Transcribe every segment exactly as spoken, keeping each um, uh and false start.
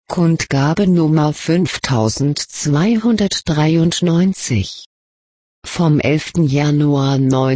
Kundgabe Nummer fünftausendzweihundertdreiundneunzig. Vom elften Januar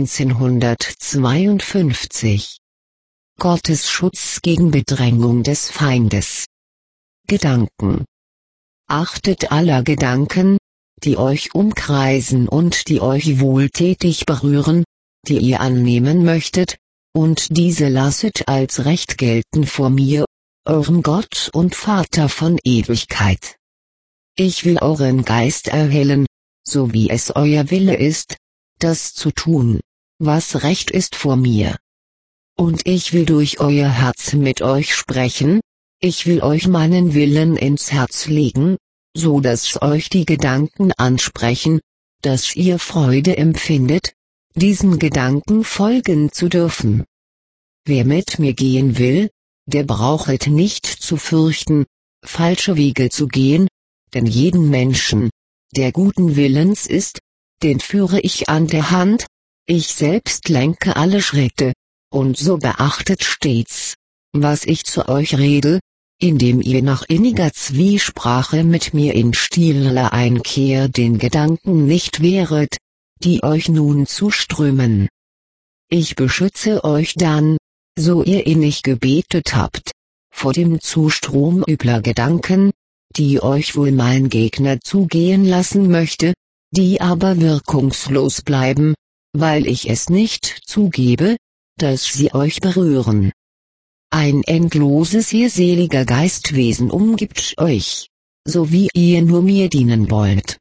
neunzehnhundertzweiundfünfzig. Gottes Schutz gegen Bedrängung des Feindes. Gedanken. Achtet aller Gedanken, die euch umkreisen und die euch wohltätig berühren, die ihr annehmen möchtet, und diese lasset als recht gelten vor mir, eurem Gott und Vater von Ewigkeit. Ich will euren Geist erhellen, so wie es euer Wille ist, das zu tun, was recht ist vor mir. Und ich will durch euer Herz mit euch sprechen, ich will euch meinen Willen ins Herz legen, so dass euch die Gedanken ansprechen, dass ihr Freude empfindet, diesen Gedanken folgen zu dürfen. Wer mit mir gehen will, der brauchet nicht zu fürchten, falsche Wege zu gehen, denn jeden Menschen, der guten Willens ist, den führe ich an der Hand, ich selbst lenke alle Schritte, und so beachtet stets, was ich zu euch rede, indem ihr nach inniger Zwiesprache mit mir in stiller Einkehr den Gedanken nicht wehret, die euch nun zuströmen. Ich beschütze euch dann, so ihr innig gebetet habt, vor dem Zustrom übler Gedanken, die euch wohl mein Gegner zugehen lassen möchte, die aber wirkungslos bleiben, weil ich es nicht zugebe, dass sie euch berühren. Ein endloses ihr-seliger Geistwesen umgibt euch, so wie ihr nur mir dienen wollt.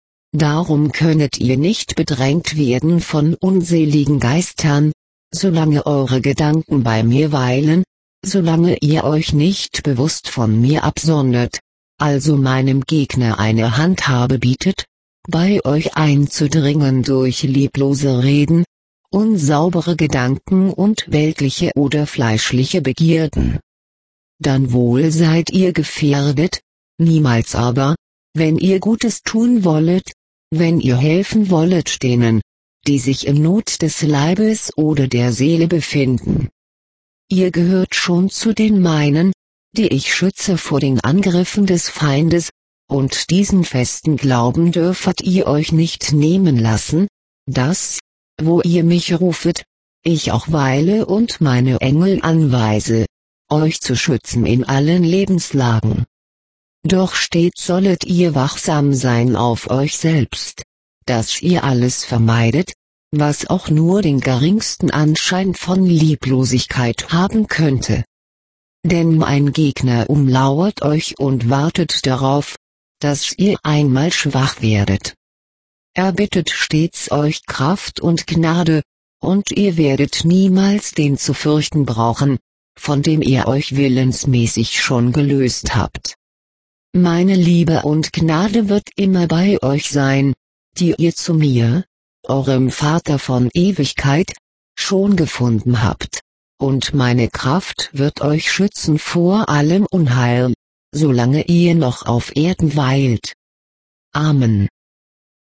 Darum könnet ihr nicht bedrängt werden von unseligen Geistern, solange eure Gedanken bei mir weilen, solange ihr euch nicht bewusst von mir absondert, also meinem Gegner eine Handhabe bietet, bei euch einzudringen durch lieblose Reden, unsaubere Gedanken und weltliche oder fleischliche Begierden. Dann wohl seid ihr gefährdet, niemals aber, wenn ihr Gutes tun wollet, wenn ihr helfen wollet denen, die sich in Not des Leibes oder der Seele befinden. Ihr gehört schon zu den meinen, die ich schütze vor den Angriffen des Feindes, und diesen festen Glauben dürfet ihr euch nicht nehmen lassen, dass, wo ihr mich rufet, ich auch weile und meine Engel anweise, euch zu schützen in allen Lebenslagen. Doch stets sollet ihr wachsam sein auf euch selbst, dass ihr alles vermeidet, was auch nur den geringsten Anschein von Lieblosigkeit haben könnte. Denn mein Gegner umlauert euch und wartet darauf, dass ihr einmal schwach werdet. Er bittet stets euch Kraft und Gnade, und ihr werdet niemals den zu fürchten brauchen, von dem ihr euch willensmäßig schon gelöst habt. Meine Liebe und Gnade wird immer bei euch sein, die ihr zu mir, eurem Vater von Ewigkeit, schon gefunden habt, und meine Kraft wird euch schützen vor allem Unheil, solange ihr noch auf Erden weilt. Amen.